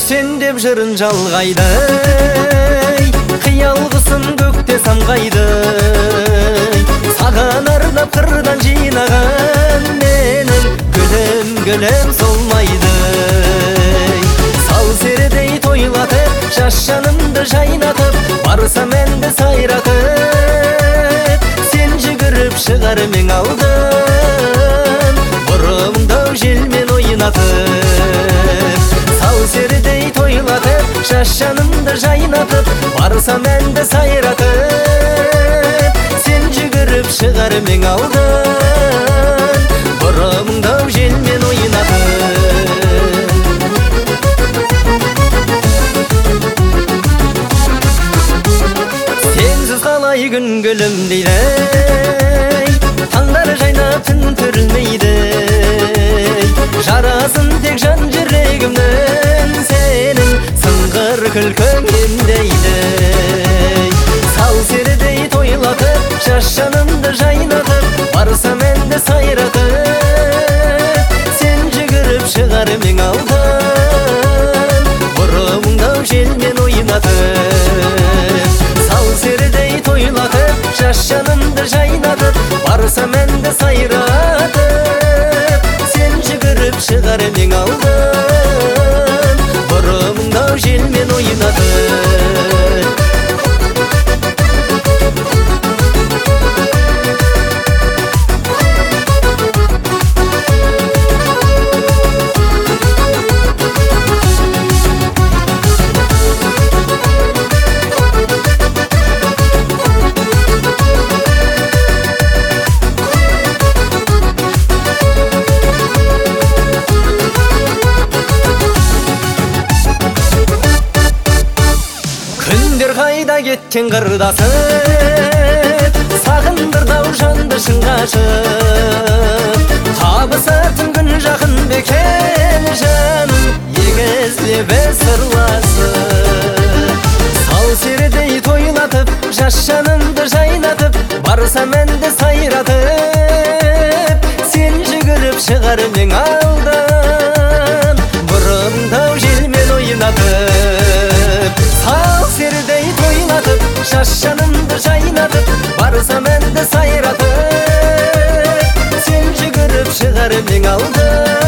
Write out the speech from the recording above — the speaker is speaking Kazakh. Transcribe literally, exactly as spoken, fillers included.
Sen деп жырын жалғайды, қиялғысын көкте самғайды. Саған арнап қырдан жинаған менің гүлім, гүлім солмайды. Сал серідей тойлатып, жас жанымды жайнатып, барсам әнді сайратып, сен жүгіріп шығар мен алдым, бұрымдау желмен ойнатып. Сал серідей тойлатып, жас жанымды жайнатып, барсам әнді сайратып, сен жүгіріп шығар мен алдым, бұрымдау желмен ойнатып. Сенсіз қалай күн гүлім дейді, таңдар жайнап түн түрілмейді. Жарасын тек жан жүрегімнің, сенің сыңғыр күлкің емдейді. Сал серідей тойлатып, жас жанымды жайнатып, барсам әнді сайратып, сен жүгіріп шығар мен алдым, бұрымдау желмен ойнатып. Сал серідей тойлатып, жас жанымды жайнатып, барсам әнді сайратып, сен жүгіріп шығар мен алдым, бұрымдау желмен ойнатып. Қайда кеткен қырдасып, сағындырдау жанды шын қашып. Табысатын күн жақын бекен жаным, егізлеп сырласып. Сал серідей тойлатып, жас жанымды жайнатып, барсам әнді сайратып, сен жүгіріп шығар мен алдым, бұрымдау желмен ойнатып. Сал серідей тойлатып, жас жанымды жайнатып, барсам әнді сайратып, сен жүгіріп шығар мен алдым,